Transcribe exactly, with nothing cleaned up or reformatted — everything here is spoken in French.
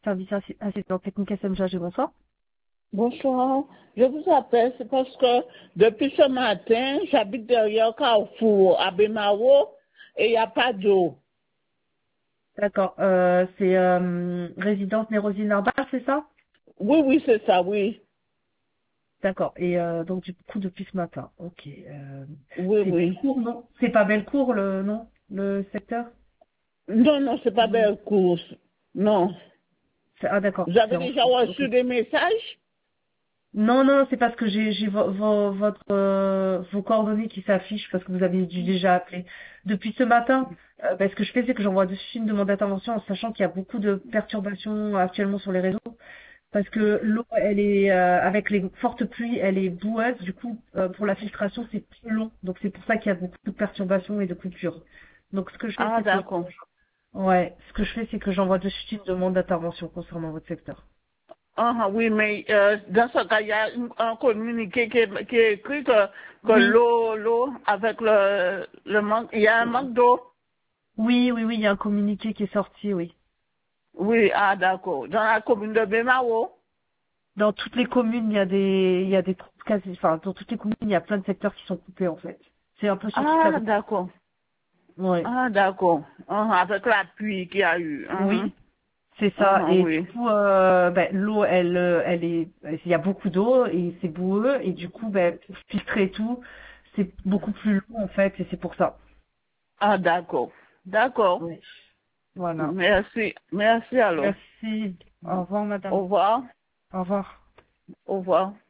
service assi- assistant technique S M G, bonsoir. Bonsoir, je vous appelle, c'est parce que depuis ce matin, j'habite derrière Carrefour, à Bemao, et il n'y a pas d'eau. D'accord, euh, c'est euh, résidence Nérosine Arbal, c'est ça? Oui, oui, c'est ça, oui. D'accord, et euh, donc du coup depuis ce matin, ok. Euh, Oui, c'est oui. Bellecour, non? C'est pas Bellecour, le non? Le secteur? Non, non, c'est pas Oui. belle course. Non. C'est- Ah d'accord, Vous c'est avez en déjà France, ok. reçu des messages? Non, non, c'est parce que j'ai j'ai vo- vo- votre euh, vos coordonnées qui s'affichent parce que vous avez dû déjà appeler. Depuis ce matin, euh, ben, ce que je fais, c'est que j'envoie de suite une demande d'intervention en sachant qu'il y a beaucoup de perturbations actuellement sur les réseaux. Parce que l'eau, elle est euh, avec les fortes pluies, elle est boueuse. Du coup, euh, pour la filtration, c'est plus long. Donc c'est pour ça qu'il y a beaucoup de perturbations et de coupures. Donc ce que je fais, Ah, c'est que d'accord. ouais, ce que je fais, c'est que j'envoie de suite une demande d'intervention concernant votre secteur. Ah, ah, oui, mais euh, dans ce cas, il y a une- un communiqué qui est, qui est écrit que, que Oui, l'eau, l'eau, avec le, le manque, il y a un manque d'eau. oui, oui, oui, il y a un communiqué qui est sorti, oui. Oui, ah, d'accord. Dans la commune de Bemao. Dans toutes les communes, il y a des, il y a des trous quasi, enfin, dans toutes les communes, il y a plein de secteurs qui sont coupés, en fait. C'est un peu sur toute la Ah, zone. d'accord. Ouais. Ah, d'accord. Ah, avec la pluie qu'il y a eu. Oui, Mhm. c'est ça. Ah, Et du oui. coup, euh, ben, l'eau, elle, euh, elle est, il y a beaucoup d'eau et c'est boueux. Et du coup, ben, pour filtrer et tout, c'est beaucoup plus long, en fait, et c'est pour ça. Ah, d'accord. D'accord. Oui. Voilà. Merci. Merci alors. Merci. Au revoir, Au madame. revoir. Au revoir. Au revoir.